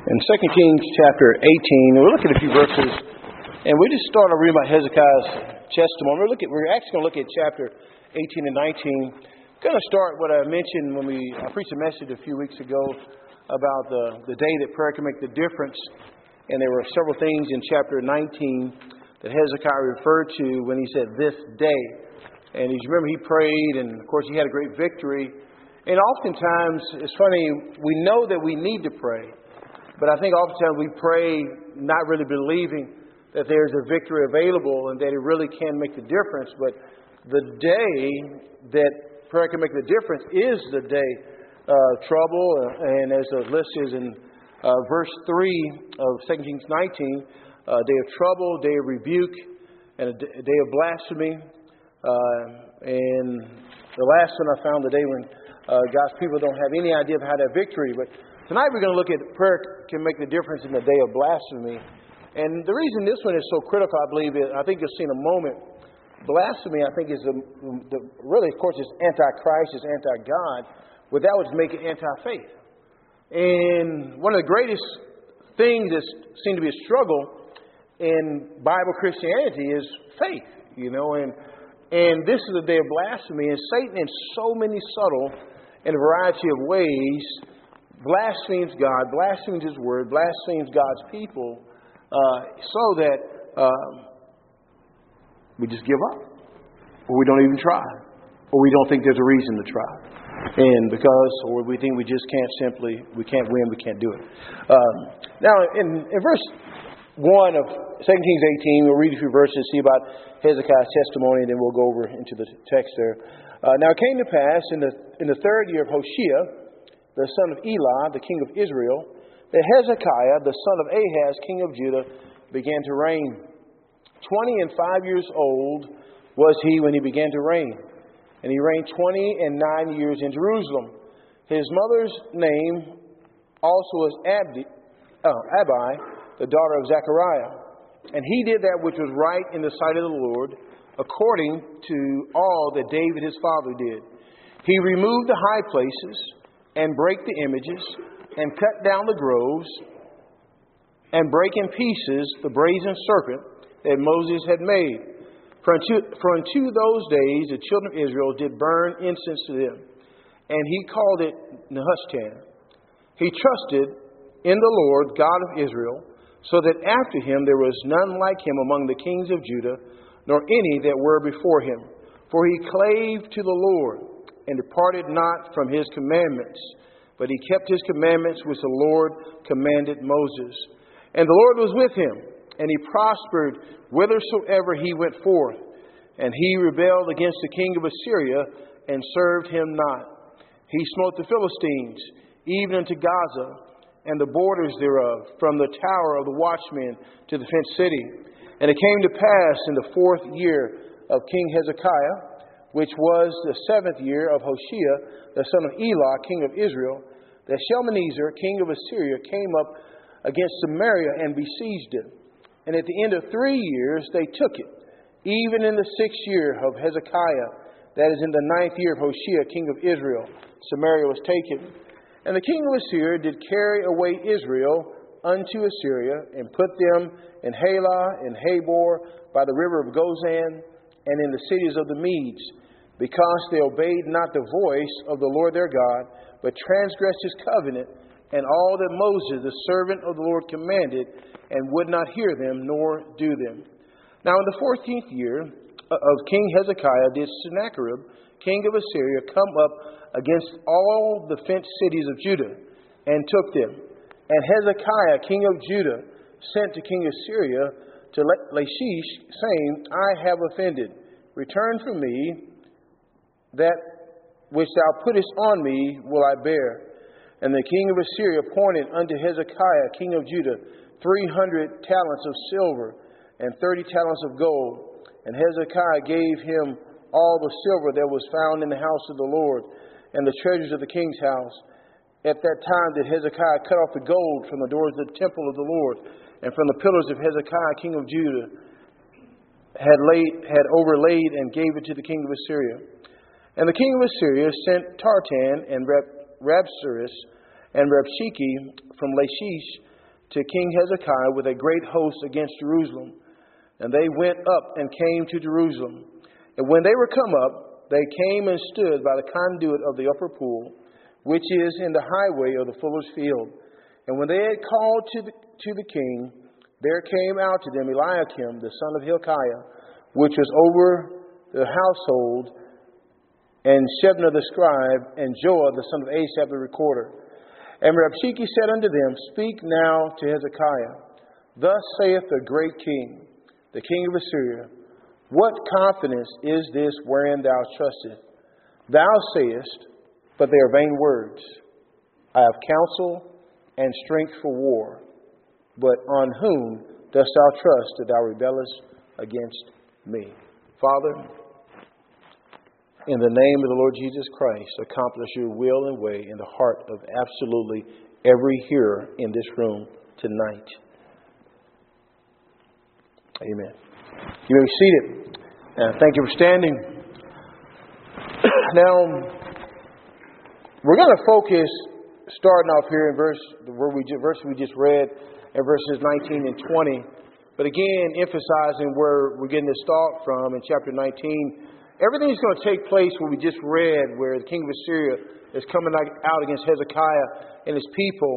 In 2 Kings chapter 18, we're looking at a few verses, and we just start to read about Hezekiah's testimony. We're actually going to look at chapter 18 and 19. Going to start what I mentioned when I preached a message a few weeks ago about the day that prayer can make the difference. And there were several things in chapter 19 that Hezekiah referred to when he said this day. And as you remember, he prayed, and of course he had a great victory. And oftentimes, it's funny, we know that we need to pray. But I think oftentimes we pray not really believing that there's a victory available and that it really can make the difference. But the day that prayer can make the difference is the day of trouble. And as the list is in verse 3 of 2 Kings 19, day of trouble, day of rebuke, and a day of blasphemy. And the last one I found, the day when God's people don't have any idea of how to have victory. But tonight we're going to look at prayer can make the difference in the day of blasphemy. And the reason this one is so critical, I believe, is, I think you'll see in a moment, blasphemy, I think, is really, of course, it's anti-Christ, it's anti-God, but that would make it anti-faith. And one of the greatest things that seems to be a struggle in Bible Christianity is faith, and this is the day of blasphemy, and Satan in so many subtle and a variety of ways blasphemes God, blasphemes His Word, blasphemes God's people, so that we just give up, or we don't even try, or we don't think there's a reason to try, or we think we just can't win, we can't do it. Now, in verse 1 of 2 Kings 18, we'll read a few verses, see about Hezekiah's testimony, and then we'll go over into the text there. Now it came to pass in the third year of Hoshea, the son of Elah, the king of Israel, that Hezekiah, the son of Ahaz, king of Judah, began to reign. 25 years old was he when he began to reign. And he reigned 29 years in Jerusalem. His mother's name also was Abi, the daughter of Zechariah. And he did that which was right in the sight of the Lord, according to all that David his father did. He removed the high places, and break the images, and cut down the groves, and break in pieces the brazen serpent that Moses had made. For unto those days the children of Israel did burn incense to them, and he called it Nehushtan. He trusted in the Lord God of Israel, so that after him there was none like him among the kings of Judah, nor any that were before him. For he clave to the Lord, and departed not from his commandments, but he kept his commandments which the Lord commanded Moses. And the Lord was with him, and he prospered whithersoever he went forth. And he rebelled against the king of Assyria, and served him not. He smote the Philistines, even unto Gaza, and the borders thereof, from the tower of the watchmen to the fenced city. And it came to pass in the 4th year of King Hezekiah, which was the 7th year of Hoshea, the son of Elah, king of Israel, that Shalmaneser, king of Assyria, came up against Samaria and besieged it. And at the end of 3 years they took it. Even in the 6th year of Hezekiah, that is in the 9th year of Hoshea, king of Israel, Samaria was taken. And the king of Assyria did carry away Israel unto Assyria, and put them in Halah and Habor by the river of Gozan, and in the cities of the Medes, because they obeyed not the voice of the Lord their God, but transgressed his covenant, and all that Moses, the servant of the Lord, commanded, and would not hear them, nor do them. Now in the 14th year of King Hezekiah did Sennacherib, king of Assyria, come up against all the fenced cities of Judah, and took them. And Hezekiah, king of Judah, sent to King Assyria to Lachish, saying, I have offended. Return from me. That which thou puttest on me will I bear. And the king of Assyria appointed unto Hezekiah, king of Judah, 300 talents of silver and 30 talents of gold. And Hezekiah gave him all the silver that was found in the house of the Lord, and the treasures of the king's house. At that time did Hezekiah cut off the gold from the doors of the temple of the Lord, and from the pillars of Hezekiah, king of Judah, had overlaid, and gave it to the king of Assyria. And the king of Assyria sent Tartan and Rabsaris and Rabshakeh from Lachish to King Hezekiah with a great host against Jerusalem. And they went up and came to Jerusalem. And when they were come up, they came and stood by the conduit of the upper pool, which is in the highway of the fuller's field. And when they had called to the king, there came out to them Eliakim, the son of Hilkiah, which was over the household, and Shebna the scribe, and Joah the son of Asaph the recorder. And Rabshakeh said unto them, Speak now to Hezekiah. Thus saith the great king, the king of Assyria, What confidence is this wherein thou trustest? Thou sayest, but they are vain words. I have counsel and strength for war. But on whom dost thou trust that thou rebellest against me? Father, in the name of the Lord Jesus Christ, accomplish your will and way in the heart of absolutely every hearer in this room tonight. Amen. You may be seated. Thank you for standing. Now, we're going to focus, starting off here in verse we just read, in verses 19 and 20. But again, emphasizing where we're getting this thought from in chapter 19. Everything's going to take place what we just read, where the king of Assyria is coming out against Hezekiah and his people.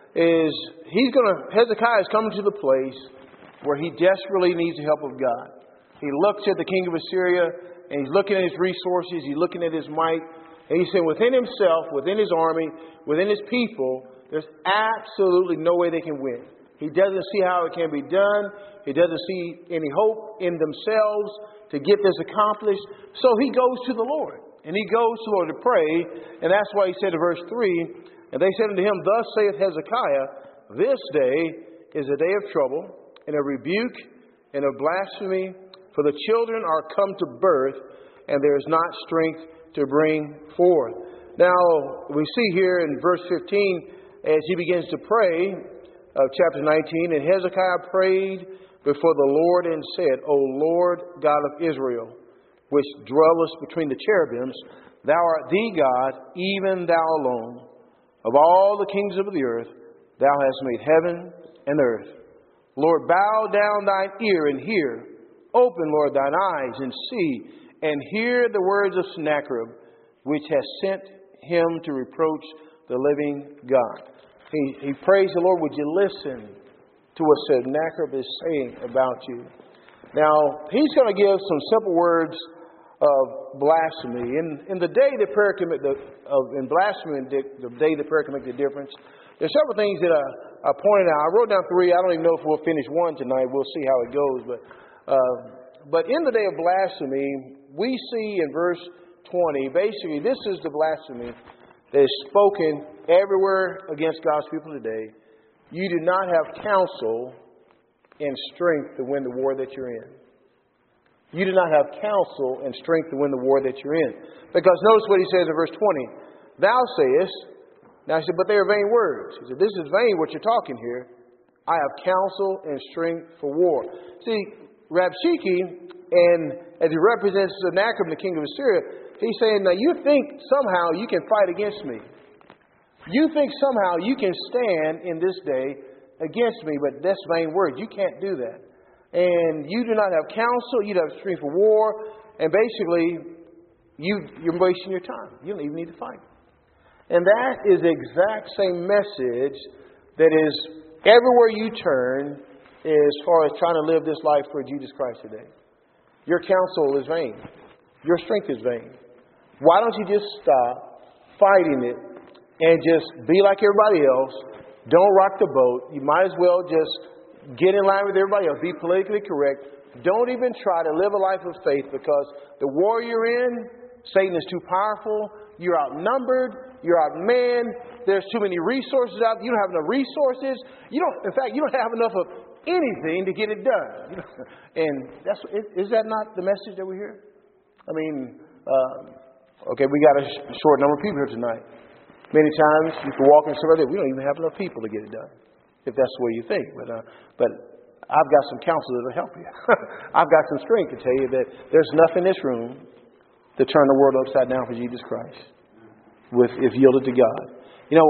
Hezekiah is coming to the place where he desperately needs the help of God. He looks at the king of Assyria, and he's looking at his resources, he's looking at his might, and he's saying within himself, within his army, within his people, there's absolutely no way they can win. He doesn't see how it can be done. He doesn't see any hope in themselves to get this accomplished. So he goes to the Lord. And he goes to the Lord to pray. And that's why he said in verse 3, And they said unto him, Thus saith Hezekiah, This day is a day of trouble, and a rebuke, and of blasphemy, for the children are come to birth, and there is not strength to bring forth. Now, we see here in verse 15, as he begins to pray, of chapter 19, And Hezekiah prayed before the Lord and said, O Lord God of Israel, which dwellest between the cherubims, Thou art the God, even Thou alone. Of all the kings of the earth, Thou hast made heaven and earth. Lord, bow down Thine ear and hear. Open, Lord, Thine eyes and see, and hear the words of Sennacherib, which has sent him to reproach the living God. He prays the Lord, would you listen to what Sennacherib is saying about you? Now, he's going to give some simple words of blasphemy. In the day that prayer can make in blasphemy, the day that prayer can make the difference, there's several things that I pointed out. I wrote down 3. I don't even know if we'll finish 1 tonight. We'll see how it goes. But in the day of blasphemy, we see in verse 20, basically, this is the blasphemy that is spoken everywhere against God's people today. You do not have counsel and strength to win the war that you're in. You do not have counsel and strength to win the war that you're in. Because notice what he says in verse 20. Thou sayest, now he said, but they are vain words. He said, this is vain what you're talking here. I have counsel and strength for war. See, Rabshakeh, and as he represents Sennacherib, the king of Assyria, he's saying, now you think somehow you can fight against me. You think somehow you can stand in this day against me, but that's vain words. You can't do that. And you do not have counsel, you don't have strength for war, and basically you're wasting your time. You don't even need to fight. And that is the exact same message that is everywhere you turn as far as trying to live this life for Jesus Christ today. Your counsel is vain. Your strength is vain. Why don't you just stop fighting it and just be like everybody else? Don't rock the boat. You might as well just get in line with everybody else. Be politically correct. Don't even try to live a life of faith, because the war you're in, Satan is too powerful. You're outnumbered. You're outmanned. There's too many resources out there. You don't have enough resources. In fact, you don't have enough of anything to get it done. And is that not the message that we hear? I mean, okay, we got a short number of people here tonight. Many times you can walk in somewhere that we don't even have enough people to get it done, if that's the way you think. But I've got some counsel that'll help you. I've got some strength to tell you that there's enough in this room to turn the world upside down for Jesus Christ, if yielded to God. You know,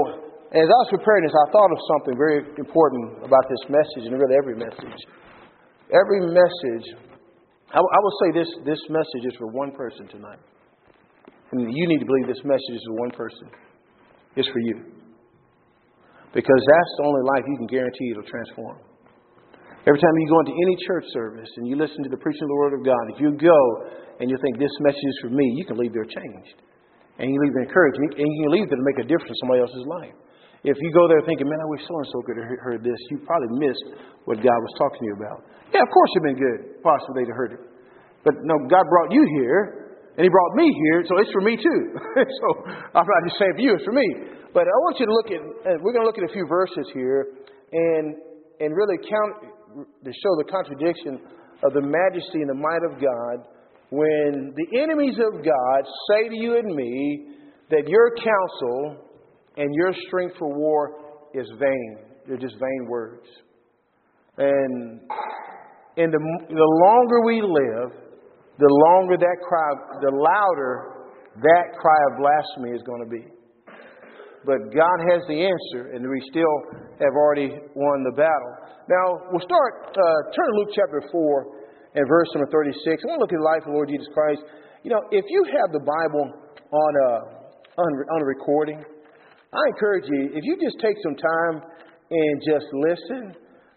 as I was preparing this, I thought of something very important about this message, and really every message. Every message, I will say this message is for one person tonight. And you need to believe this message is for one person. It's for you. Because that's the only life you can guarantee it'll transform. Every time you go into any church service and you listen to the preaching of the Word of God, if you go and you think this message is for me, you can leave there changed. And you leave there encouraged. And you can leave there to make a difference in somebody else's life. If you go there thinking, man, I wish so-and-so could have heard this, you probably missed what God was talking to you about. Yeah, of course it'd been good, possibly they'd have heard it. But no, God brought you here, and He brought me here, so it's for me too. So I'm not just saying for you, it's for me. But I want you to look at, we're going to look at a few verses here and really to show the contradiction of the majesty and the might of God when the enemies of God say to you and me that your counsel and your strength for war is vain. They're just vain words. And the longer we live, the longer that cry, the louder that cry of blasphemy is going to be. But God has the answer, and we still have already won the battle. Now, we'll start, turn to Luke chapter 4 and verse number 36. I want to look at the life of the Lord Jesus Christ. You know, if you have the Bible on a recording, I encourage you, if you just take some time and just listen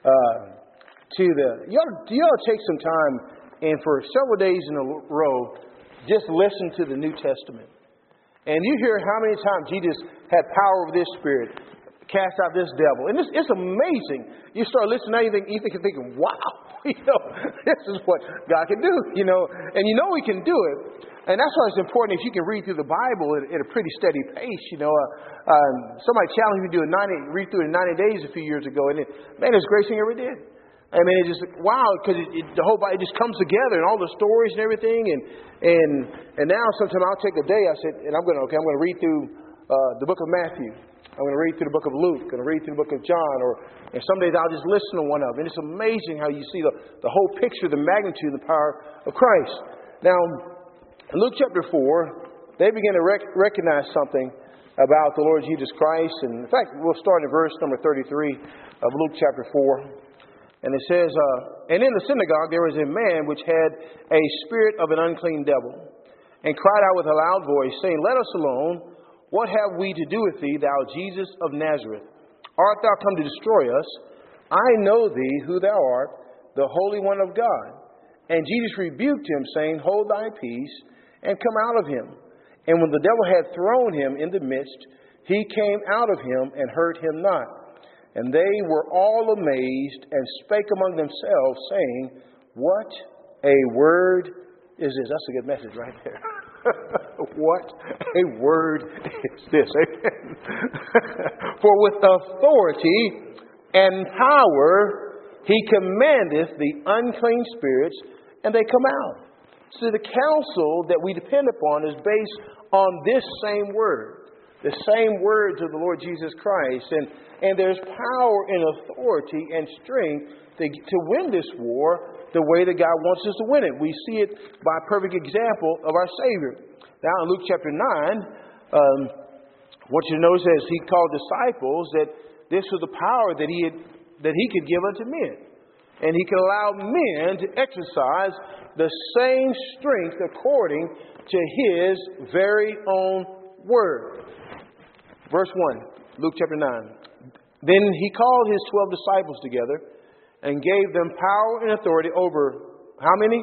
you ought to take some time and for several days in a row, just listen to the New Testament. And you hear how many times Jesus had power over this spirit, cast out this devil. And it's amazing. You start listening to anything, you think, wow, this is what God can do, and we can do it. And that's why it's important if you can read through the Bible at a pretty steady pace. Somebody challenged me to read through it in 90 days a few years ago, and it's the greatest thing I ever did. I mean, it just wow, because the whole Bible just comes together and all the stories and everything. And now sometimes I'll take a day. I said, and I'm going to read through the book of Matthew. I'm going to read through the book of Luke. I'm going to read through the book of John. And some days I'll just listen to one of them. And it's amazing how you see the whole picture, the magnitude, and the power of Christ. Now, in Luke chapter 4, they begin to recognize something about the Lord Jesus Christ. And in fact, we'll start in verse number 33 of Luke chapter 4. And it says, and in the synagogue there was a man which had a spirit of an unclean devil, and cried out with a loud voice, saying, Let us alone. What have we to do with thee, thou Jesus of Nazareth? Art thou come to destroy us? I know thee, who thou art, the Holy One of God. And Jesus rebuked him, saying, Hold thy peace, and come out of him. And when the devil had thrown him in the midst, he came out of him and hurt him not. And they were all amazed and spake among themselves, saying, What a word is this? That's a good message right there. What a word is this? Amen. For with authority and power he commandeth the unclean spirits, and they come out. So the counsel that we depend upon is based on this same word, the same words of the Lord Jesus Christ. And there's power and authority and strength to win this war the way that God wants us to win it. We see it by a perfect example of our Savior. Now in Luke chapter 9, I want you to notice as he called disciples that this was the power that he could give unto men. And he could allow men to exercise the same strength according to his very own word. Verse 1, Luke chapter 9. Then he called his 12 disciples together and gave them power and authority over how many?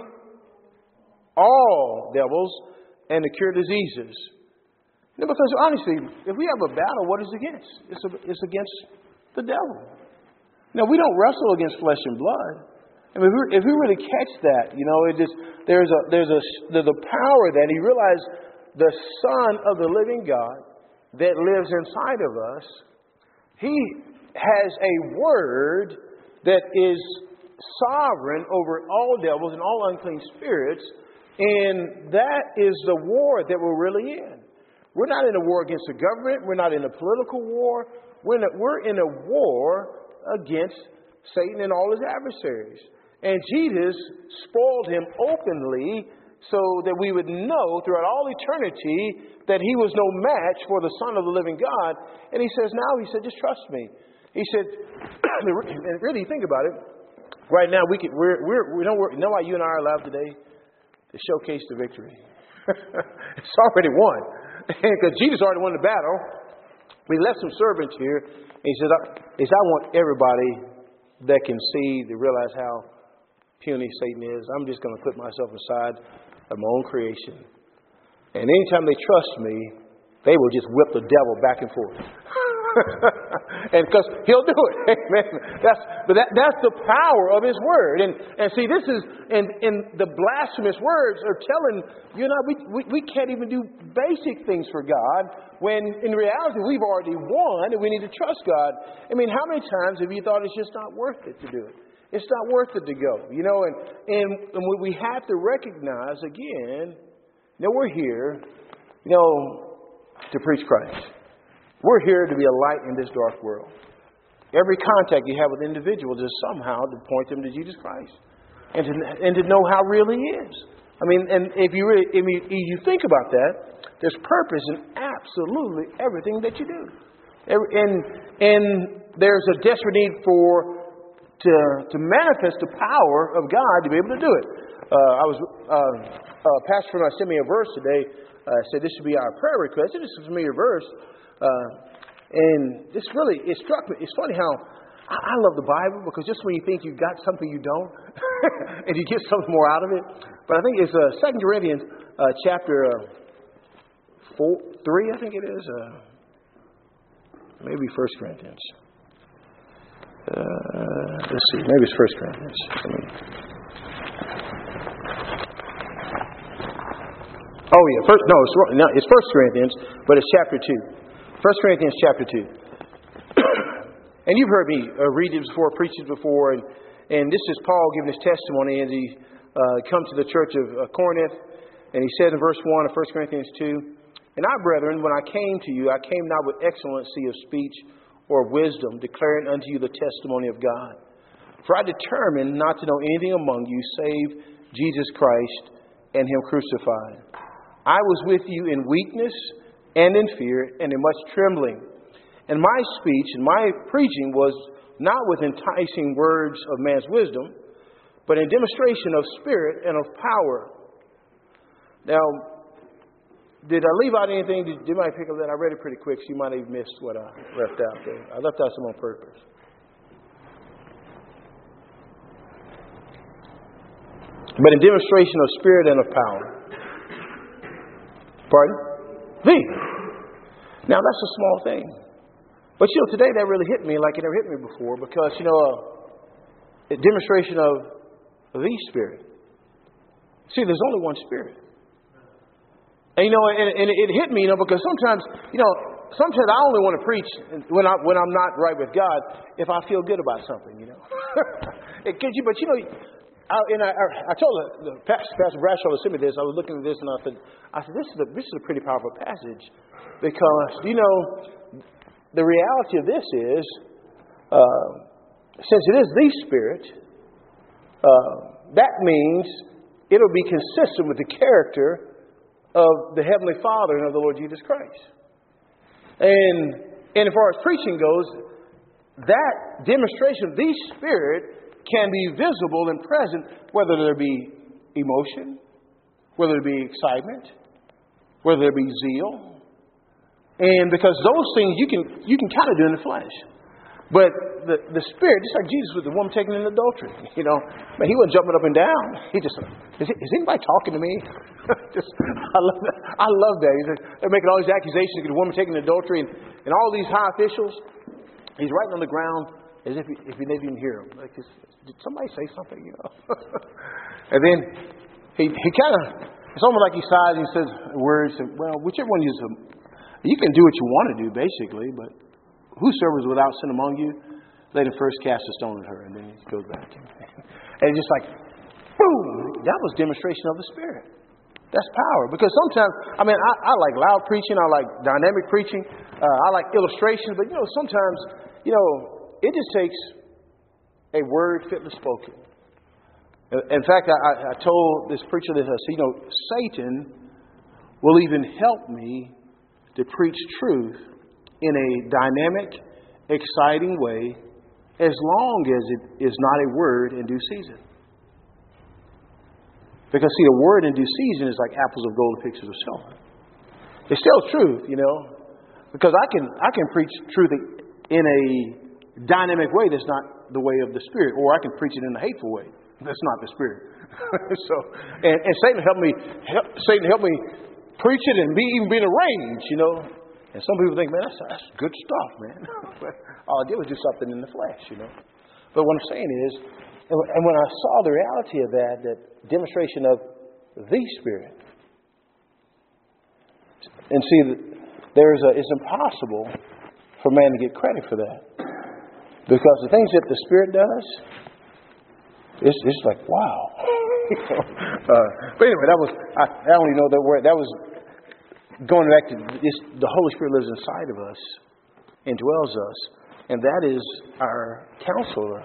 All devils, and to cure diseases. Because honestly, if we have a battle, what is it against? It's against the devil. Now, we don't wrestle against flesh and blood. I mean, if we really catch that, there's a power that he realized the Son of the living God that lives inside of us. He has a word that is sovereign over all devils and all unclean spirits. And that is the war that we're really in. We're not in a war against the government. We're not in a political war. We're in a war against Satan and all his adversaries. And Jesus spoiled him openly so that we would know throughout all eternity that he was no match for the Son of the living God. And he says, just trust me. He said, and really think about it. Right now, we know why you and I are alive today? To showcase the victory. It's already won. Because Jesus already won the battle. We left some servants here. And he says, I want everybody that can see to realize how puny Satan is. I'm just going to put myself aside of my own creation. And anytime they trust me, they will just whip the devil back and forth. And because he'll do it. Amen. That's the power of his word. And see, this is, and the blasphemous words are telling you and I, we can't even do basic things for God, when in reality we've already won and we need to trust God. I mean, how many times have you thought it's just not worth it to do it? It's not worth it to go, and we have to recognize again, we're here, to preach Christ. We're here to be a light in this dark world. Every contact you have with individuals is somehow to point them to Jesus Christ and to know how real He is. I mean, and if you think about that, there's purpose in absolutely everything that you do, and there's a desperate need to manifest the power of God to be able to do it. Pastor Fernand sent me a verse today. Said this should be our prayer request. It is a familiar verse. And this really, it struck me. It's funny how I love the Bible, because just when you think you've got something, you don't. And you get something more out of it. But I think it's 2 Corinthians chapter 3, I think it is. Maybe 1 Corinthians. Let's see. Maybe it's 1 Corinthians. Oh, yeah. It's 1 Corinthians, but it's chapter 2. 1 Corinthians chapter 2. And you've heard me read it before, preach it before. And this is Paul giving his testimony as he comes to the church of Corinth. And he said in verse 1 of 1 Corinthians 2, "And I, brethren, when I came to you, I came not with excellency of speech or of wisdom, declaring unto you the testimony of God. For I determined not to know anything among you save Jesus Christ and Him crucified. I was with you in weakness and in fear and in much trembling. And my speech and my preaching was not with enticing words of man's wisdom, but in demonstration of spirit and of power." Now, did I leave out anything? Did you might pick up that? I read it pretty quick, so you might have missed what I left out there. I left out some on purpose. But in demonstration of spirit and of power. Pardon? Now, that's a small thing. But, today that really hit me like it never hit me before, because, a demonstration of the Spirit. See, there's only one Spirit. And, and it hit me, because sometimes I only want to preach when I'm not right with God if I feel good about something, It gives you, but, I told Pastor Bradshaw to send me this. I was looking at this and I said, this is a pretty powerful passage, because the reality of this is, since it is the Spirit, that means it'll be consistent with the character of the Heavenly Father and of the Lord Jesus Christ. And as far as preaching goes, that demonstration of the Spirit can be visible and present, whether there be emotion, whether there be excitement, whether there be zeal. And because those things you can kind of do in the flesh. But the Spirit, just like Jesus with the woman taken in adultery, he wasn't jumping up and down. He just, is anybody talking to me? I love that. They're making all these accusations against a woman taken in adultery, and all these high officials. He's writing on the ground as if he didn't even hear them. Like, did somebody say something? And then he kind of, it's almost like he sighs and he says words. Well, whichever one you can do what you want to do, basically, but whosoever is without sin among you, let him first cast a stone at her. And then he goes back. And it's just like, boom! That was demonstration of the Spirit. That's power. Because sometimes, I like loud preaching. I like dynamic preaching. I like illustrations. But, sometimes, it just takes a word fitly spoken. In fact, I told this preacher this. I said, Satan will even help me to preach truth in a dynamic, exciting way, as long as it is not a word in due season. Because, see, a word in due season is like apples of gold, pictures of silver. It's still truth, because I can preach truth in a dynamic way that's not the way of the Spirit, or I can preach it in a hateful way. That's not the Spirit. and Satan helped me preach it and even be in a range, And some people think, man, that's good stuff, man. But all I did was do something in the flesh, But what I'm saying is, and when I saw the reality of that demonstration of the Spirit, and see, it's impossible for man to get credit for that. Because the things that the Spirit does, it's like, wow. But anyway, I don't even know that word. That was going back to this. The Holy Spirit lives inside of us and dwells us. And that is our counselor.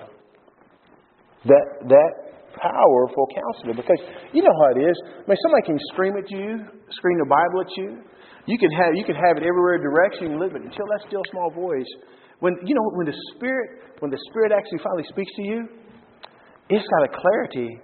That powerful counselor. Because you know how it is. I mean, somebody can scream at you, scream the Bible at you. You can have it everywhere direction you live it until that still small voice. When the Spirit actually finally speaks to you, it's got a clarity.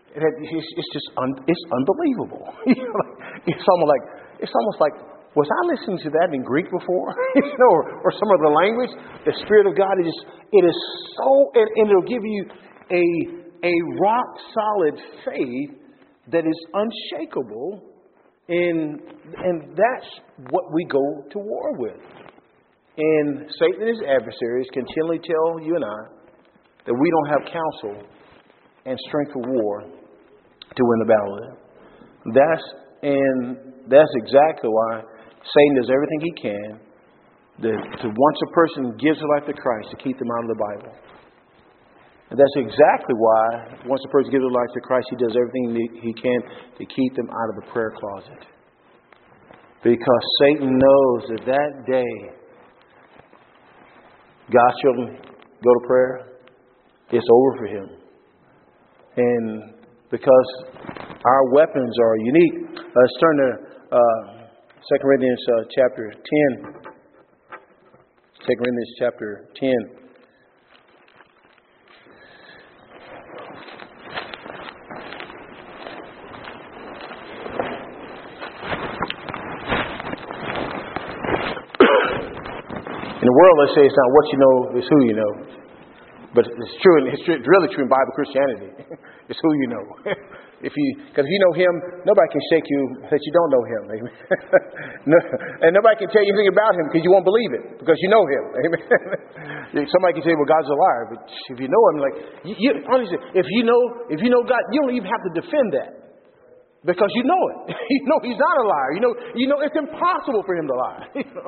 It's unbelievable. It's almost like, was I listening to that in Greek before? or some other language? The Spirit of God is so, and it'll give you a rock solid faith that is unshakable, and that's what we go to war with. And Satan and his adversaries continually tell you and I that we don't have counsel and strength for war to win the battle. That's exactly why Satan does everything he can to once a person gives their life to Christ, to keep them out of the Bible. And that's exactly why once a person gives their life to Christ, he does everything he can to keep them out of the prayer closet. Because Satan knows that day God's children go to prayer, it's over for him. And because our weapons are unique, let's turn to 2 Corinthians chapter 10. 2 Corinthians chapter 10. In the world, let's say it's not what you know, it's who you know. But it's true, and it's really true in Bible Christianity. It's who you know. Because if you know Him, nobody can shake you that you don't know Him. Amen. And nobody can tell you anything about Him because you won't believe it because you know Him. Amen. Somebody can say, "Well, God's a liar," but if you know Him, honestly, if you know God, you don't even have to defend that because you know it. You know He's not a liar. You know it's impossible for Him to lie.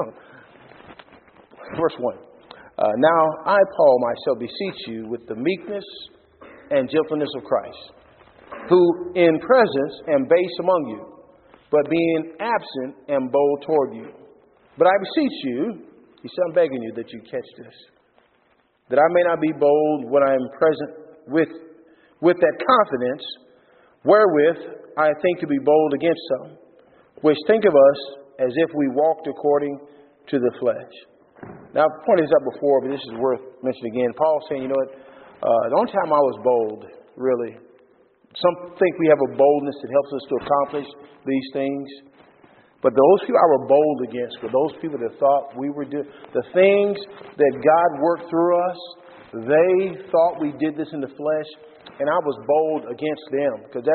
Verse 1. Now I, Paul, myself beseech you with the meekness and gentleness of Christ, who in presence am base among you, but being absent am bold toward you. But I beseech you, he said, I'm begging you that you catch this, that I may not be bold when I am present with that confidence, wherewith I think to be bold against some, which think of us as if we walked according to the flesh. Now, I've pointed this out before, but this is worth mentioning again. Paul's saying, the only time I was bold, really, some think we have a boldness that helps us to accomplish these things. But those people I were bold against were those people that thought we were doing the things that God worked through us. They thought we did this in the flesh, and I was bold against them. Because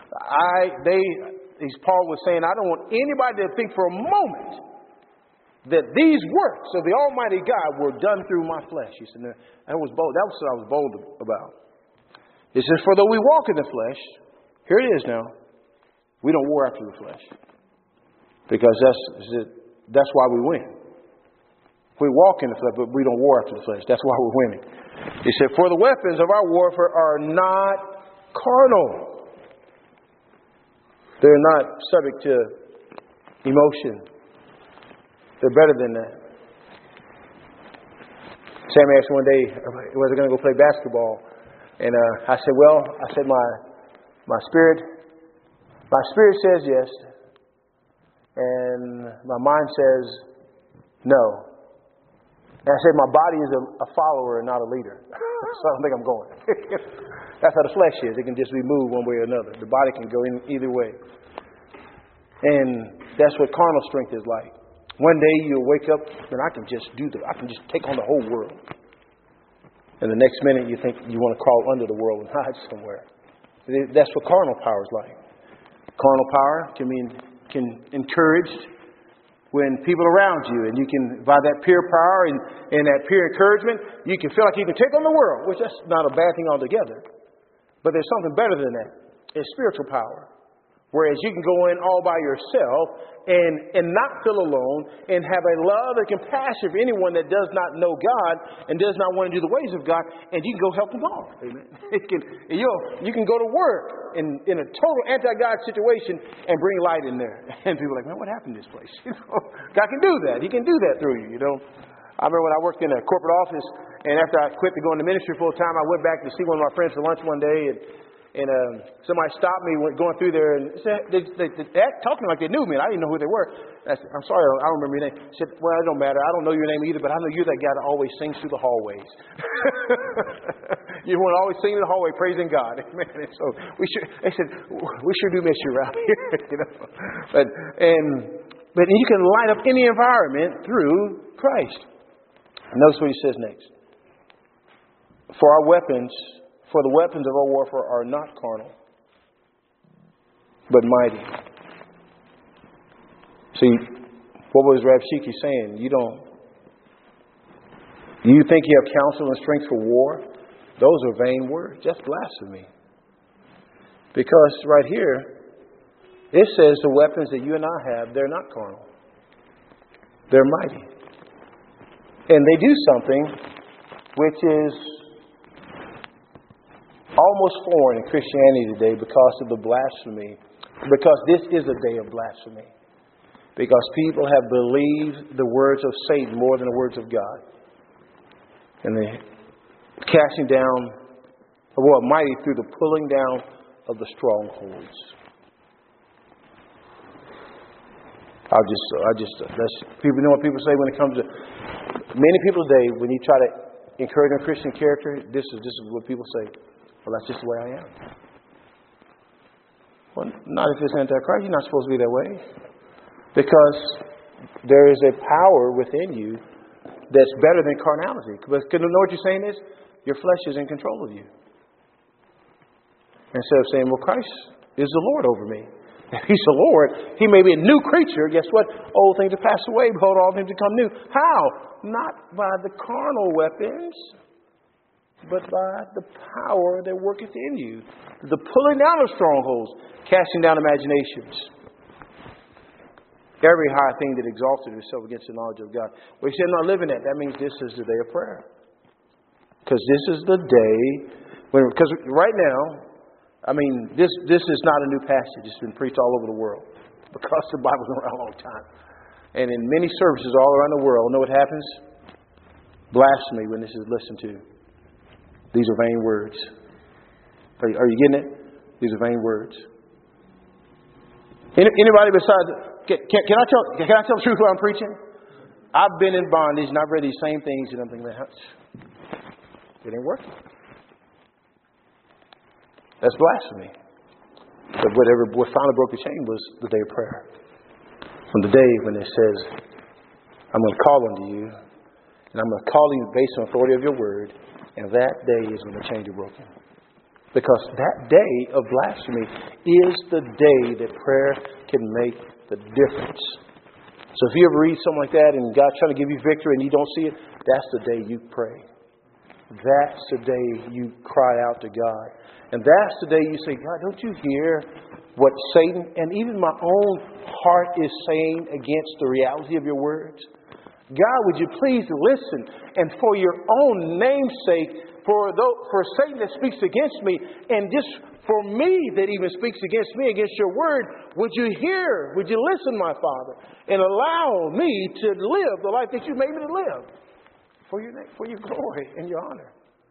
Paul was saying, I don't want anybody to think for a moment that these works of the Almighty God were done through my flesh. He said, that was bold. That was what I was bold about. It says, for though we walk in the flesh, here it is now, we don't war after the flesh. Because that's why we win. We walk in the flesh, but we don't war after the flesh. That's why we're winning. He said, for the weapons of our warfare are not carnal. They're not subject to emotion. They're better than that. Sammy asked me one day, was I going to go play basketball? And I said, My spirit says yes, and my mind says no. And I said my body is a follower and not a leader. So I don't think I'm going. That's how the flesh is. It can just be moved one way or another. The body can go in either way. And that's what carnal strength is like. One day you'll wake up and I can just take on the whole world. And the next minute you think you want to crawl under the world and hide somewhere. That's what carnal power is like. Carnal power can encourage when people around you, and you can, by that peer power and that peer encouragement, you can feel like you can take on the world, which that's not a bad thing altogether. But there's something better than that. It's spiritual power. Whereas you can go in all by yourself and not feel alone and have a love and compassion for anyone that does not know God and does not want to do the ways of God, and you can go help them all. Amen. You can go to work in a total anti-God situation and bring light in there. And people are like, man, what happened to this place? God can do that. He can do that through you, I remember when I worked in a corporate office, and after I quit to go into ministry full time, I went back to see one of my friends for lunch one day, and somebody stopped me going through there and said, they act talking like they knew me, and I didn't know who they were. I said, I'm sorry, I don't remember your name. He said, well, it don't matter. I don't know your name either, but I know you're that guy that always sings through the hallways. You want to always sing in the hallway praising God. Amen. And so they said, we sure do miss you around here. But you can light up any environment through Christ. Notice what he says next. For the weapons of our warfare are not carnal, but mighty. See, what was Rav Shiki saying? You think you have counsel and strength for war? Those are vain words. That's blasphemy. Because right here, it says the weapons that you and I have, they're not carnal. They're mighty. And they do something which is almost foreign in Christianity today because of the blasphemy. Because this is a day of blasphemy. Because people have believed the words of Satan more than the words of God. And they're casting down, mighty through the pulling down of the strongholds. That's people know what people say when it comes to many people today. When you try to encourage a Christian character, this is what people say. Well, that's just the way I am. Well, not if it's anti-Christ. You're not supposed to be that way, because there is a power within you that's better than carnality. Because you know what you're saying is your flesh is in control of you. Instead of saying, well, Christ is the Lord over me. If He's the Lord, He may be a new creature. Guess what? Old things have passed away. Behold, all things become new. How? Not by the carnal weapons, but by the power that worketh in you. The pulling down of strongholds, casting down imaginations. Every high thing that exalted itself against the knowledge of God. Well, He said, not living that. That means this is the day of prayer. Because this is the day because right now, this is not a new passage. It's been preached all over the world because the Bible's been around a long time. And in many services all around the world, know what happens? Blasphemy when this is listened to. These are vain words. Are you getting it? These are vain words. Anybody besides? Can I tell the truth while I'm preaching? I've been in bondage and I've read these same things and I'm thinking, it ain't working. That's blasphemy. But what finally broke the chain was the day of prayer. From the day when it says, I'm going to call unto you, and I'm going to call you based on the authority of your word, and that day is when the chains are broken. Because that day of blasphemy is the day that prayer can make the difference. So if you ever read something like that and God's trying to give you victory and you don't see it, that's the day you pray. That's the day you cry out to God. And that's the day you say, God, don't you hear what Satan and even my own heart is saying against the reality of your words? God, would you please listen? And for your own name's sake, for Satan that speaks against me, and just for me that even speaks against me, against your word, would you hear? Would you listen, my Father, and allow me to live the life that you made me to live for your name, for your glory and your honor?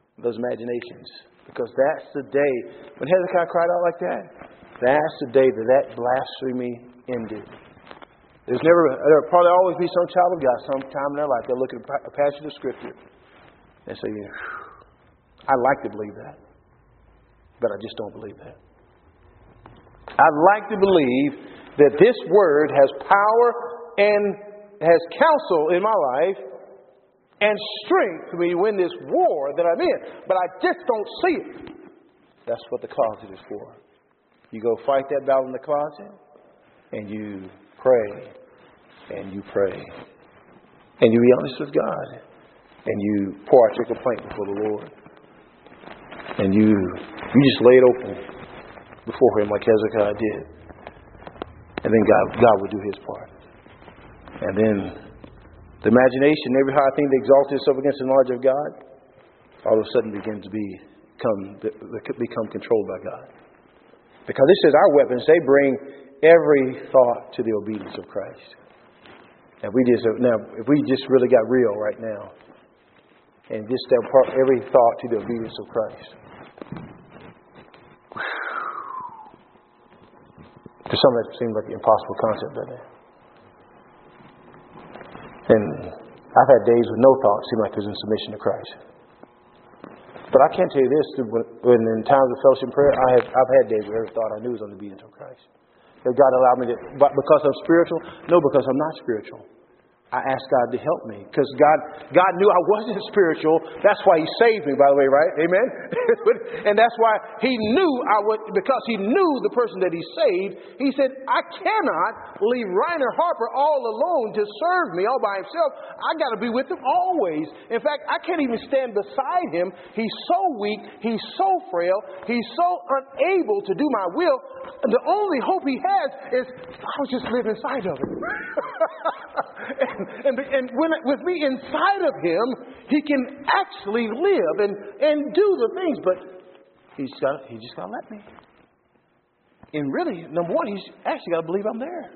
those imaginations. Because that's the day, when Hezekiah cried out like that, that's the day that blasphemy ended. There'll probably always be some child of God sometime in their life. They'll look at a passage of Scripture and say, I'd like to believe that, but I just don't believe that. I'd like to believe that this word has power and has counsel in my life and strength for me to win this war that I'm in, but I just don't see it. That's what the closet is for. You go fight that battle in the closet, and you pray, and you pray, and you be honest with God, and you pour out your complaint before the Lord, and you just lay it open before Him like Hezekiah did, and then God will do His part, and then the imagination, every high thing that exalts itself against the knowledge of God, all of a sudden begins to become controlled by God. Because this says our weapons, they bring every thought to the obedience of Christ. If we just really got real right now, and just every thought to the obedience of Christ. To some that seems like an impossible concept, doesn't it? And I've had days with no thought seem like it was in submission to Christ. But I can tell you this, when in times of fellowship and prayer, I've had days where every thought I knew was on the obedience of Christ. That God allowed me to, but because I'm spiritual? No, because I'm not spiritual. I asked God to help me. Because God knew I wasn't spiritual. That's why He saved me, by the way, right? Amen? And that's why He knew because He knew the person that He saved, He said, I cannot leave Reiner Harper all alone to serve me all by himself. I got to be with him always. In fact, I can't even stand beside him. He's so weak. He's so frail. He's so unable to do my will. And the only hope he has is I'll just live inside of him. And with me inside of him, he can actually live and do the things. But he just got to let me. And really, number one, he's actually got to believe I'm there.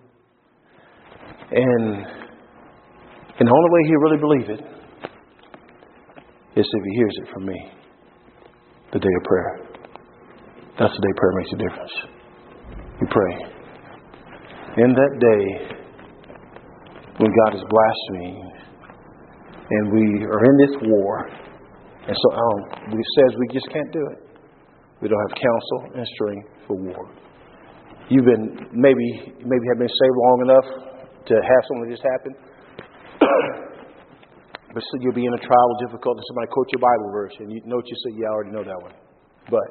And the only way he'll really believe it is if he hears it from me. The day of prayer. That's the day prayer makes a difference. We pray. In that day, when God is blaspheming, and we are in this war, and so it says we just can't do it. We don't have counsel and strength for war. You've been maybe have been saved long enough to have something like this happen, but still you'll be in a trial of difficulty. Somebody quote your Bible verse, and you know what you say. Yeah, I already know that one. But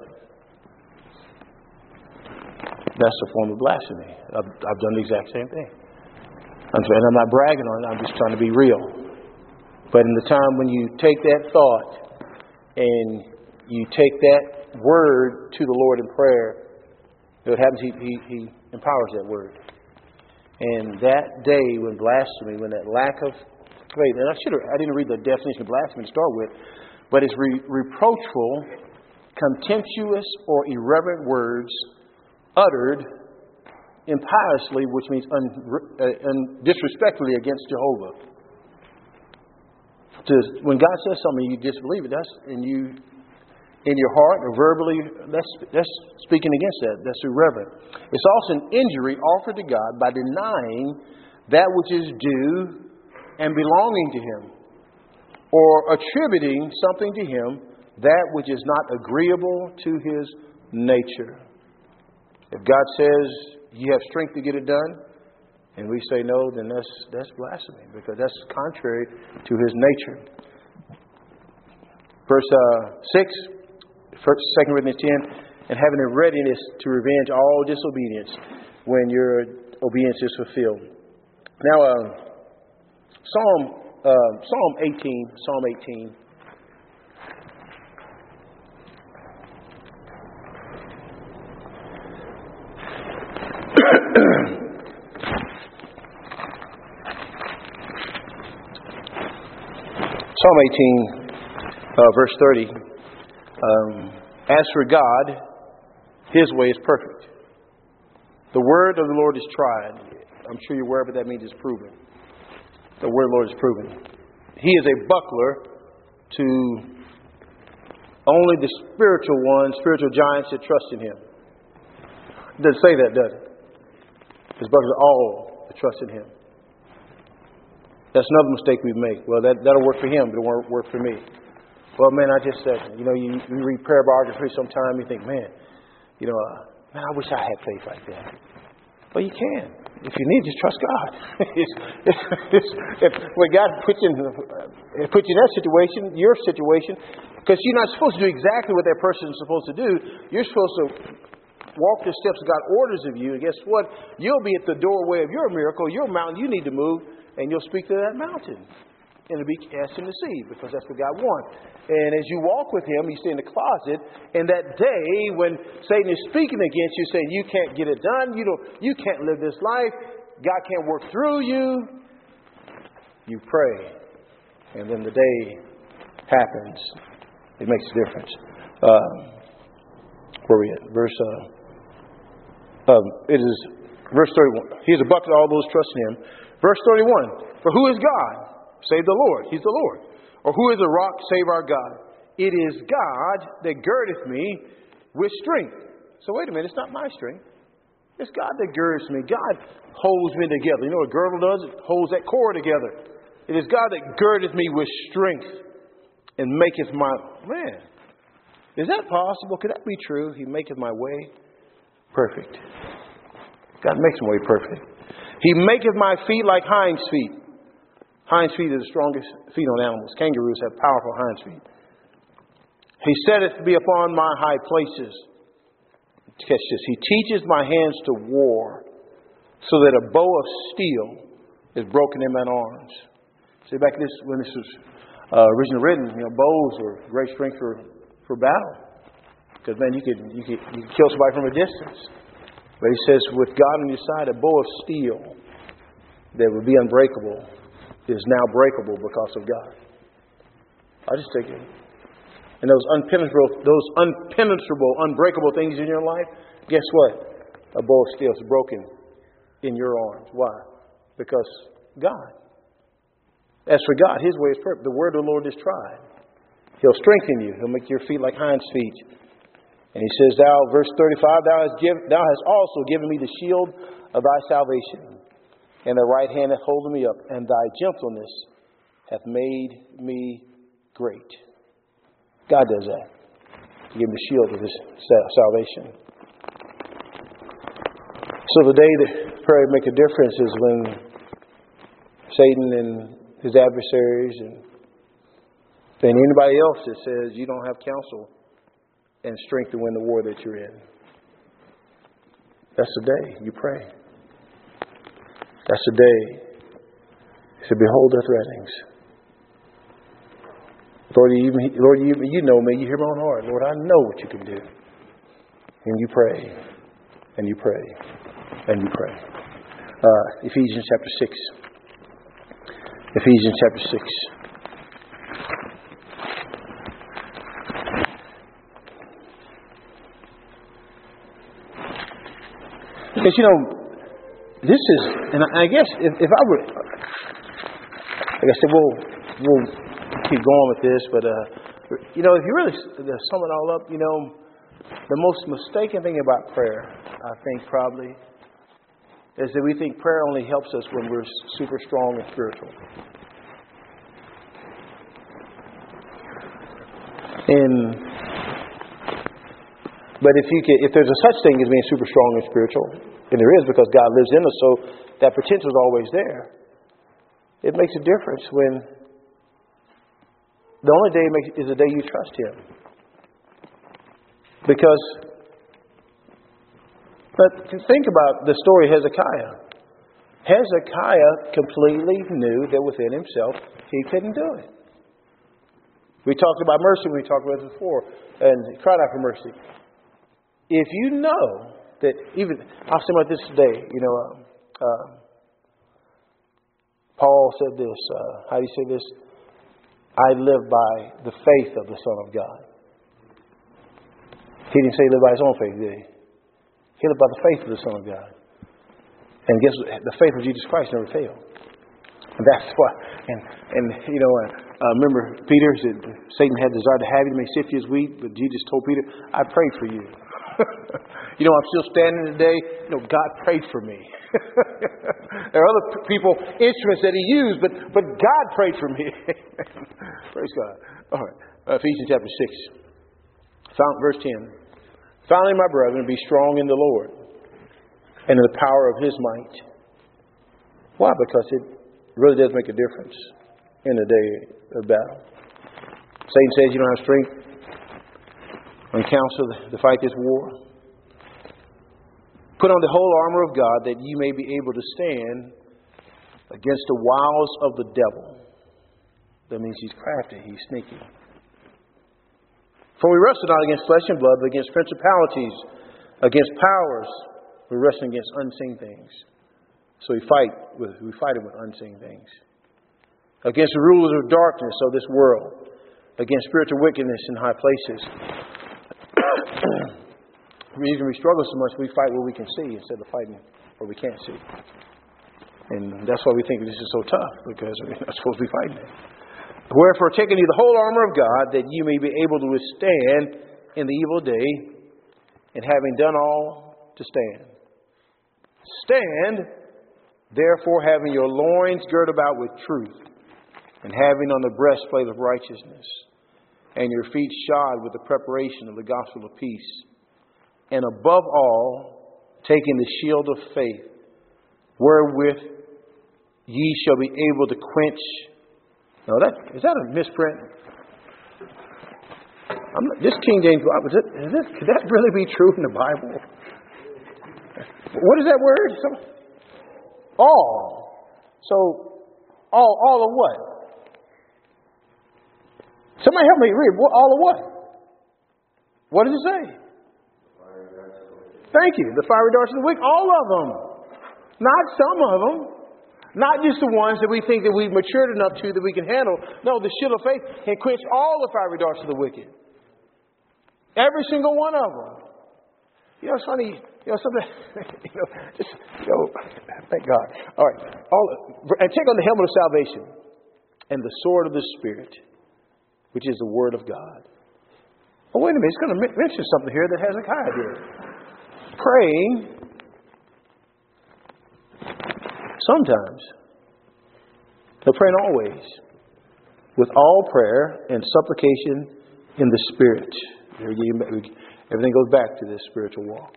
that's a form of blasphemy. I've done the exact same thing. And I'm not bragging on it. I'm just trying to be real. But in the time when you take that thought and you take that word to the Lord in prayer, what happens? He empowers that word. And that day when blasphemy, when that lack of faith, and I didn't read the definition of blasphemy to start with, but it's reproachful, contemptuous, or irreverent words uttered impiously, which means disrespectfully against Jehovah. When God says something, you disbelieve it. And you, in your heart or verbally, that's speaking against that. That's irreverent. It's also an injury offered to God by denying that which is due and belonging to Him, or attributing something to Him that which is not agreeable to His nature. If God says you have strength to get it done, and we say no, then that's blasphemy, because that's contrary to His nature. Verse 6, 2 Corinthians 10, and having a readiness to revenge all disobedience when your obedience is fulfilled. Now, Psalm 18. Psalm 18, verse 30. As for God, His way is perfect. The word of the Lord is tried. I'm sure you're aware, but that means it's proven. The word of the Lord is proven. He is a buckler to Only the spiritual ones, spiritual giants that trust in Him. It doesn't say that, does it? It's about all that trust in Him. That's another mistake we make. Well, that'll work for him, but it won't work for me. Well, man, I just said, you read prayer biography sometime, you think, man, I wish I had faith like that. Well, you can. If you need, just trust God. When God puts you in that situation, your situation, because you're not supposed to do exactly what that person is supposed to do. You're supposed to walk the steps God orders of you. And guess what? You'll be at the doorway of your miracle, your mountain you need to move. And you'll speak to that mountain. And it'll be asked him to see, because that's what God wants. And as you walk with him, you stay in the closet. And that day when Satan is speaking against you, saying you can't get it done, you can't live this life, God can't work through you, you pray. And then the day happens. It makes a difference. Where are we at? It is verse 31. He is a buckler to all those trusting him. Verse 31, for who is God? Save the Lord. He's the Lord. Or who is a rock? Save our God. It is God that girdeth me with strength. So wait a minute, it's not my strength. It's God that girds me. God holds me together. You know what a girdle does? It holds that cord together. It is God that girdeth me with strength and maketh my... Man, is that possible? Could that be true? He maketh my way perfect. God makes my way perfect. He maketh my feet like hinds' feet. Hinds' feet are the strongest feet on animals. Kangaroos have powerful hinds' feet. He setteth me upon my high places. Catch this. He teaches my hands to war, so that a bow of steel is broken in mine arms. See, back when this was originally written, bows were great strength for battle. Because, man, you could kill somebody from a distance. But he says, with God on your side, a bow of steel that would be unbreakable is now breakable because of God. I just take it. And those unpenetrable, unbreakable things in your life, guess what? A bow of steel is broken in your arms. Why? Because God. As for God, His way is perfect. The word of the Lord is tried. He'll strengthen you. He'll make your feet like hinds' feet. And he says, verse 35, thou hast also given me the shield of thy salvation, and thy right hand hath holden me up, and thy gentleness hath made me great. God does that. To give him the shield of his salvation. So the day that prayer make a difference is when Satan and his adversaries and anybody else that says you don't have counsel and strength to win the war that you're in. That's the day you pray. That's the day you say, behold their threatenings. Lord, you know me. You hear my own heart. Lord, I know what you can do. And you pray. And you pray. And you pray. Ephesians chapter 6. Ephesians chapter 6. Because, this is, and I guess if I were, like I said, we'll keep going with this, but, if you really sum it all up, the most mistaken thing about prayer, I think probably, is that we think prayer only helps us when we're super strong and spiritual. But if there's a such thing as being super strong and spiritual, and there is because God lives in us, so that potential is always there. It makes a difference when the only day is the day you trust Him. But think about the story of Hezekiah. Hezekiah completely knew that within himself he couldn't do it. We talked about mercy when we talked about it before, and cried out for mercy. If you know that I'll say about this today, Paul said this, how do you say this? I live by the faith of the Son of God. He didn't say he lived by his own faith, did he? He lived by the faith of the Son of God. And guess what? The faith of Jesus Christ never failed. And that's why, Remember, Peter said Satan had desire to have you, may sift you as wheat, but Jesus told Peter, I prayed for you. I'm still standing today. God prayed for me. There are other people, instruments that He used, but God prayed for me. Praise God. All right. Ephesians chapter 6. Verse 10. Finally, my brethren, be strong in the Lord and in the power of His might. Why? Because it really does make a difference in the day of battle. Satan says you don't have strength and counsel to fight this war. Put on the whole armor of God that you may be able to stand against the wiles of the devil. That means he's crafty, he's sneaky. For we wrestle not against flesh and blood, but against principalities, against powers. We're wrestling against unseen things. So we fight it with unseen things. Against the rulers of darkness of this world, against spiritual wickedness in high places. The reason we struggle so much, we fight what we can see instead of fighting what we can't see. And that's why we think this is so tough, because we're not supposed to be fighting it. Wherefore, taking you the whole armor of God, that you may be able to withstand in the evil day, and having done all to stand. Stand, therefore, having your loins girt about with truth, and having on the breastplate of righteousness, and your feet shod with the preparation of the gospel of peace. And above all, taking the shield of faith, wherewith ye shall be able to quench. Now, is that a misprint? This King James Bible, could that really be true in the Bible? What is that word? All. So, all of what? Somebody help me read. All of what? What does it say? Thank you. The fiery darts of the wicked. All of them. Not some of them. Not just the ones that we think that we've matured enough to that we can handle. No, the shield of faith can quench all the fiery darts of the wicked. Every single one of them. It's funny. Something. Thank God. All right. And take on the helmet of salvation and the sword of the Spirit, which is the Word of God. Oh, wait a minute. It's going to mention something here that Hezekiah did. Praying sometimes, but praying always, with all prayer and supplication in the Spirit. Everything goes back to this spiritual walk.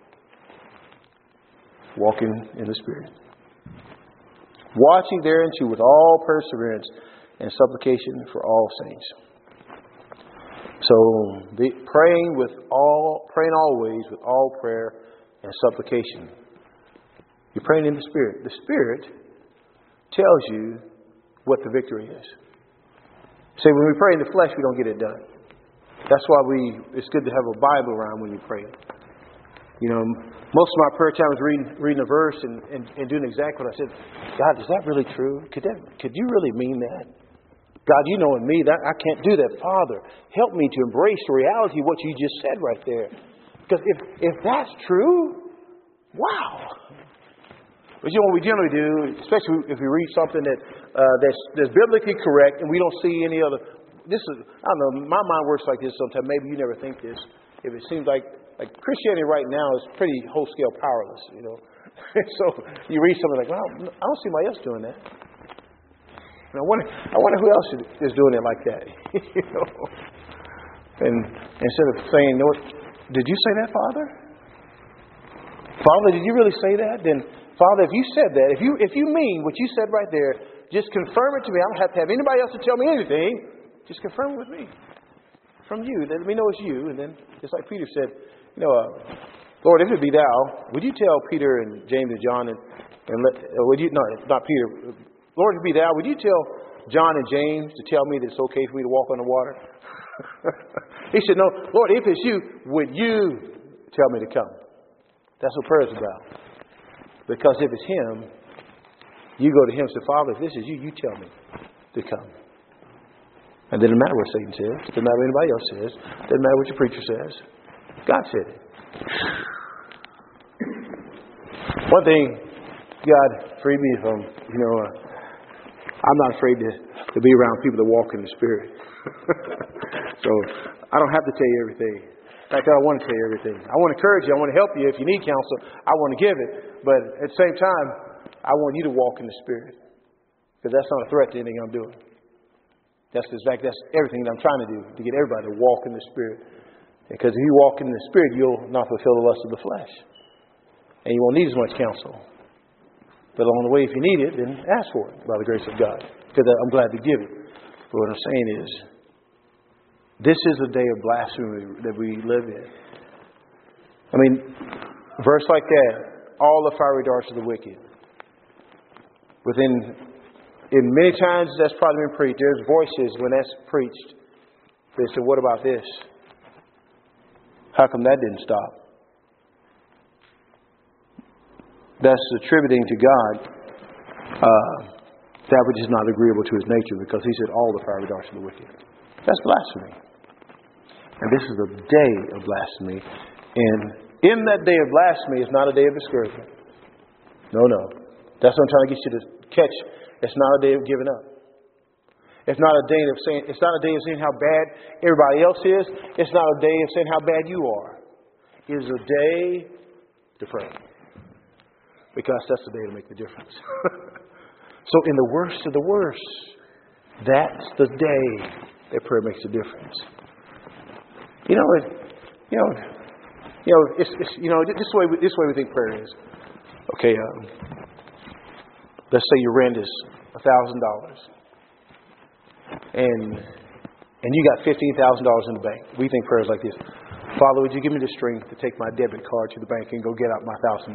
Walking in the Spirit. Watching thereunto with all perseverance and supplication for all saints. So, praying always with all prayer and supplication. You're praying in the Spirit. The Spirit tells you what the victory is. See, when we pray in the flesh, we don't get it done. That's why it's good to have a Bible around when you pray. Most of my prayer time is reading a verse and doing exactly what I said. God, is that really true? Could you really mean that? God, you know in me that I can't do that. Father, help me to embrace the reality of what you just said right there. Because if that's true, wow. But what we generally do, especially if we read something that's biblically correct and we don't see any other. I don't know, my mind works like this sometimes. Maybe you never think this. If it seems like Christianity right now is pretty whole scale powerless, So you read something like, well, I don't see anybody else doing that. And I wonder who else is doing it like that. And instead of saying, did you say that, Father? Father, did you really say that? Then, Father, if you said that, if you mean what you said right there, just confirm it to me. I don't have to have anybody else to tell me anything. Just confirm it with me. From you. Let me know it's you. And then, just like Peter said, Lord, if it be thou, would you tell Peter and James and John not Peter. Lord, if it be thou, would you tell John and James to tell me that it's okay for me to walk on the water? He said, no, Lord, if it's you, would you tell me to come? That's what prayer is about. Because if it's Him, you go to Him and say, Father, if this is you, you tell me to come. And it doesn't matter what Satan says. It doesn't matter what anybody else says. It doesn't matter what your preacher says. God said it. One thing God freed me from, I'm not afraid to to be around people that walk in the Spirit. So I don't have to tell you everything. In fact, I want to tell you everything. I want to encourage you. I want to help you. If you need counsel, I want to give it. But at the same time, I want you to walk in the Spirit. Because that's not a threat to anything I'm doing. That's everything that I'm trying to do, to get everybody to walk in the Spirit. Because if you walk in the Spirit, you'll not fulfill the lust of the flesh. And you won't need as much counsel. But along the way, if you need it, then ask for it by the grace of God. Because I'm glad to give it. But what I'm saying is, this is a day of blasphemy that we live in. I mean, a verse like that, all the fiery darts of the wicked. In many times that's probably been preached. There's voices when that's preached. They say, what about this? How come that didn't stop? That's attributing to God that which is not agreeable to His nature, because He said all the fiery darts of the wicked. That's blasphemy. And this is a day of blasphemy. And in that day of blasphemy, it's not a day of discouragement. No. That's what I'm trying to get you to catch. It's not a day of giving up. It's not a day of saying how bad everybody else is. It's not a day of saying how bad you are. It is a day to pray. Because that's the day to make the difference. So in the worst of the worst, that's the day that prayer makes a difference. This way we think prayer is. Okay, let's say your rent is $1,000, and you got $15,000 in the bank. We think prayer is like this: Father, would you give me the strength to take my debit card to the bank and go get out my $1,000?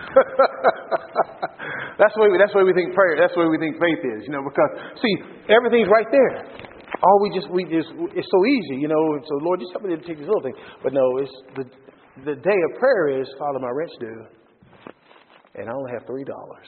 That's the way we think prayer. That's the way we think faith is. Because see, everything's right there. It's so easy. So Lord, just help me to take this little thing. But no, it's the day of prayer is, Father, my rent's due, and I only have $3.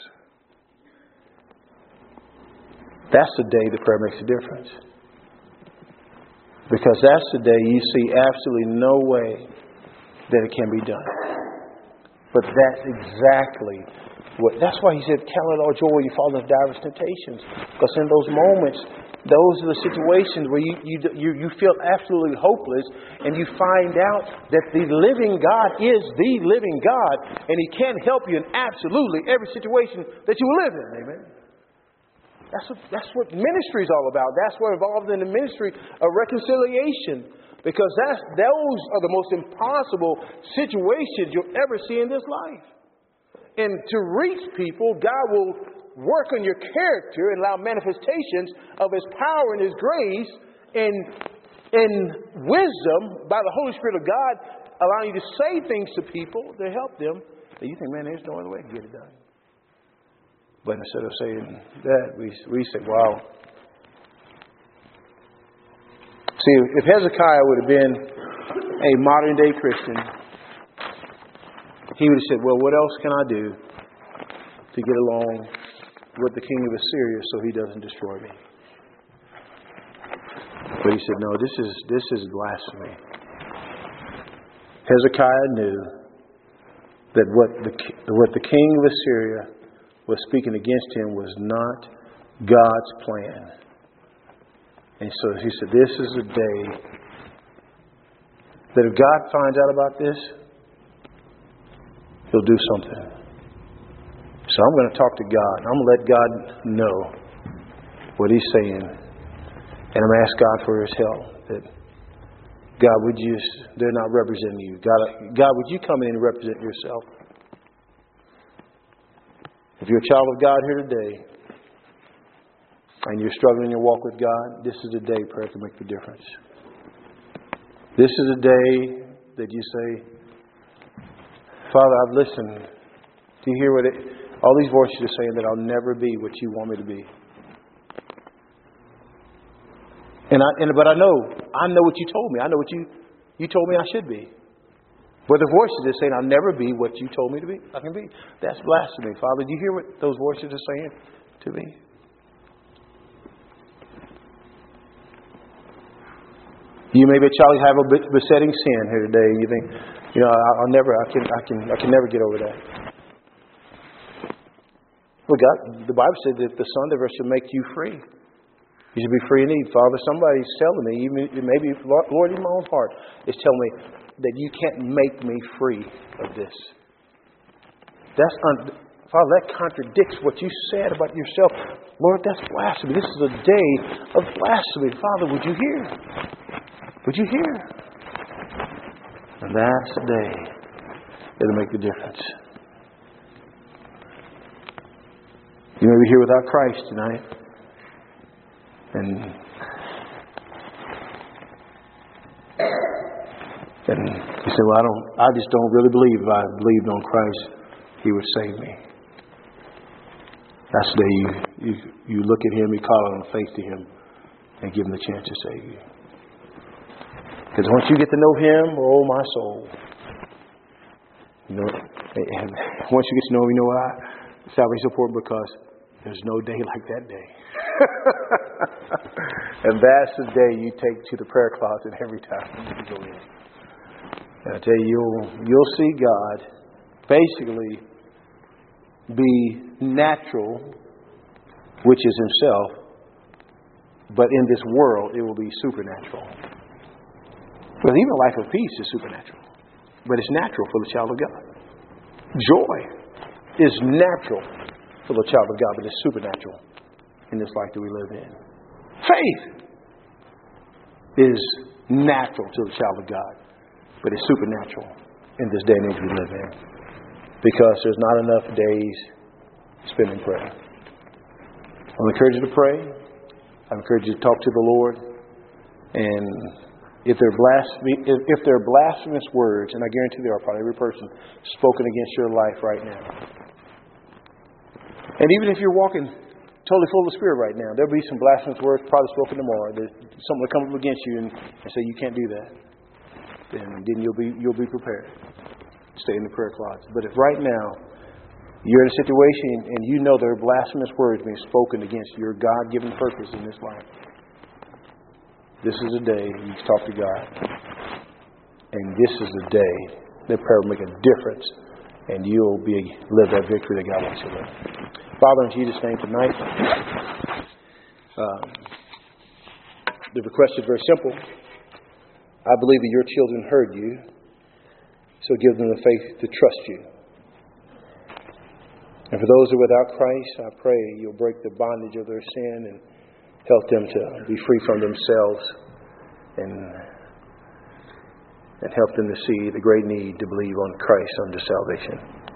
That's the day the prayer makes a difference. Because that's the day you see absolutely no way that it can be done. But that's exactly that's why He said, count it all joy when you fall into diverse temptations. Because in those moments, those are the situations where you feel absolutely hopeless, and you find out that the living God is the living God, and He can help you in absolutely every situation that you live in. Amen. That's what ministry is all about. That's what involved in the ministry of reconciliation. Because those are the most impossible situations you'll ever see in this life. And to reach people, God will work on your character and allow manifestations of His power and His grace and wisdom by the Holy Spirit of God, allowing you to say things to people to help them that you think, man, there's no other way to get it done. But instead of saying that, we say, wow. See, if Hezekiah would have been a modern day Christian, he would have said, well, what else can I do to get along with the king of Assyria so he doesn't destroy me? But he said, no, this is blasphemy. Hezekiah knew that what the king of Assyria was speaking against him was not God's plan. And so he said, this is a day that if God finds out about this, He'll do something. So I'm going to talk to God. I'm going to let God know what He's saying. And I'm going to ask God for His help. That God, they're not representing you. God, would you come in and represent yourself? If you're a child of God here today, and you're struggling in your walk with God, this is the day prayer can make the difference. This is a day that you say, Father, I've listened to hear all these voices are saying that I'll never be what you want me to be. But I know what you told me. I know what you told me I should be. But the voices are saying I'll never be what you told me to be. I can be. That's blasphemy. Father, do you hear what those voices are saying to me? You may be a child who have a besetting sin here today, and you think, I can never get over that. Well, God, the Bible said that the Son of us shall make you free. You should be free indeed. Father, somebody's telling me, even maybe, Lord, in my own heart, is telling me that you can't make me free of this. Father, that contradicts what you said about yourself. Lord, that's blasphemy. This is a day of blasphemy. Father, would you hear? Would you hear? And that's the day that'll make the difference. You may be here without Christ tonight. And you say, well, I just don't really believe if I believed on Christ, He would save me. That's the day you look at Him, you call on faith to Him, and give Him the chance to save you. Because once you get to know Him, oh my soul, and once you get to know Him, you know why? Salvation is important, because there's no day like that day. And that's the day you take to the prayer closet every time you go in. And I tell you, you'll see God basically be natural, which is Himself, but in this world it will be supernatural. Because even a life of peace is supernatural, but it's natural for the child of God. Joy is natural for the child of God, but it's supernatural in this life that we live in. Faith is natural to the child of God, but it's supernatural in this day and age we live in. Because there's not enough days spent in prayer. I encourage you to pray. I encourage you to talk to the Lord. And if there are blasphemous words, and I guarantee there are probably every person spoken against your life right now. And even if you're walking totally full of the Spirit right now, there'll be some blasphemous words probably spoken tomorrow. There's something will come up against you and say you can't do that. Then you'll be prepared. Stay in the prayer closet. But if right now you're in a situation and you know there are blasphemous words being spoken against your God-given purpose in this life, this is a day you talk to God. And this is the day that prayer will make a difference, and you'll live that victory that God wants you to live. Father, in Jesus' name tonight, the request is very simple. I believe that your children heard you, so give them the faith to trust you. And for those who are without Christ, I pray you'll break the bondage of their sin and help them to be free from themselves and help them to see the great need to believe on Christ unto salvation.